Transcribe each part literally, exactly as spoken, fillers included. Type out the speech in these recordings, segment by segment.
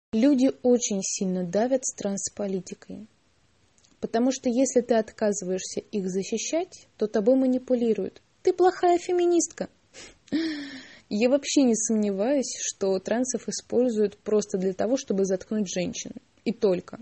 Люди очень сильно давят с трансполитикой, потому что если ты отказываешься их защищать, то тобой манипулируют. Ты плохая феминистка. Я вообще не сомневаюсь, что трансов используют просто для того, чтобы заткнуть женщин. И только.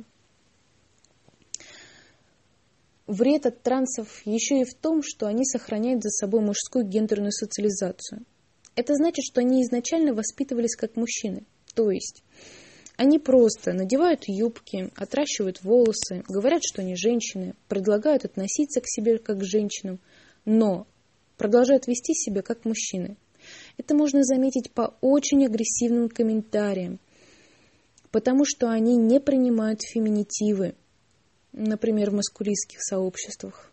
Вред от трансов еще и в том, что они сохраняют за собой мужскую гендерную социализацию. Это значит, что они изначально воспитывались как мужчины. То есть они просто надевают юбки, отращивают волосы, говорят, что они женщины, предлагают относиться к себе как к женщинам, но продолжают вести себя как мужчины. Это можно заметить по очень агрессивным комментариям, потому что они не принимают феминитивы, например, в маскулистских сообществах.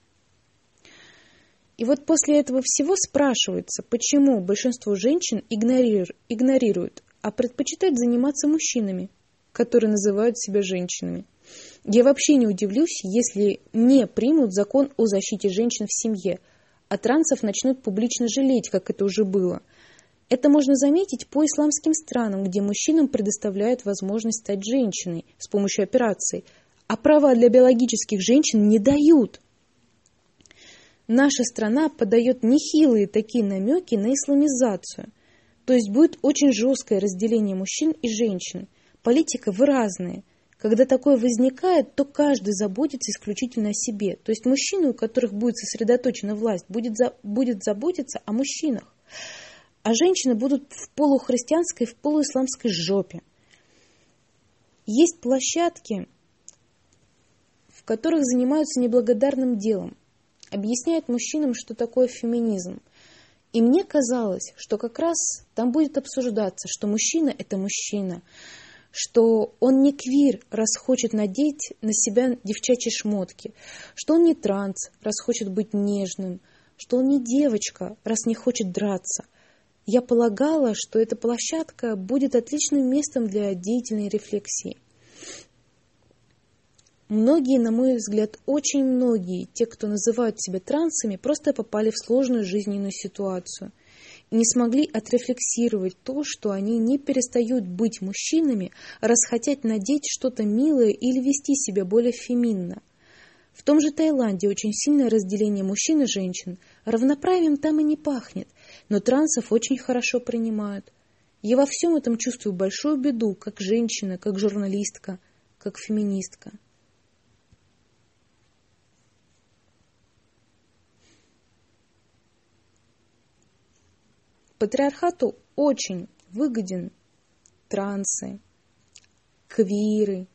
И вот после этого всего спрашивается, почему большинство женщин игнорируют, а предпочитают заниматься мужчинами, которые называют себя женщинами. Я вообще не удивлюсь, если не примут закон о защите женщин в семье, а трансов начнут публично жалеть, как это уже было. Это можно заметить по исламским странам, где мужчинам предоставляют возможность стать женщиной с помощью операции, а права для биологических женщин не дают. Наша страна подает нехилые такие намеки на исламизацию. То есть будет очень жесткое разделение мужчин и женщин. Политика вы разные. Когда такое возникает, то каждый заботится исключительно о себе. То есть мужчины, у которых будет сосредоточена власть, будет, за, будет заботиться о мужчинах. А женщины будут в полухристианской, в полуисламской жопе. Есть площадки, в которых занимаются неблагодарным делом. Объясняют мужчинам, что такое феминизм. И мне казалось, что как раз там будет обсуждаться, что мужчина – это мужчина, что он не квир, раз хочет надеть на себя девчачьи шмотки, что он не транс, раз хочет быть нежным, что он не девочка, раз не хочет драться. Я полагала, что эта площадка будет отличным местом для деятельной рефлексии. Многие, на мой взгляд, очень многие, те, кто называют себя трансами, просто попали в сложную жизненную ситуацию и не смогли отрефлексировать то, что они не перестают быть мужчинами, раз хотят надеть что-то милое или вести себя более феминно. В том же Таиланде очень сильное разделение мужчин и женщин, равноправием там и не пахнет, но трансов очень хорошо принимают. Я во всем этом чувствую большую беду, как женщина, как журналистка, как феминистка. Патриархату очень выгоден трансы, квиры,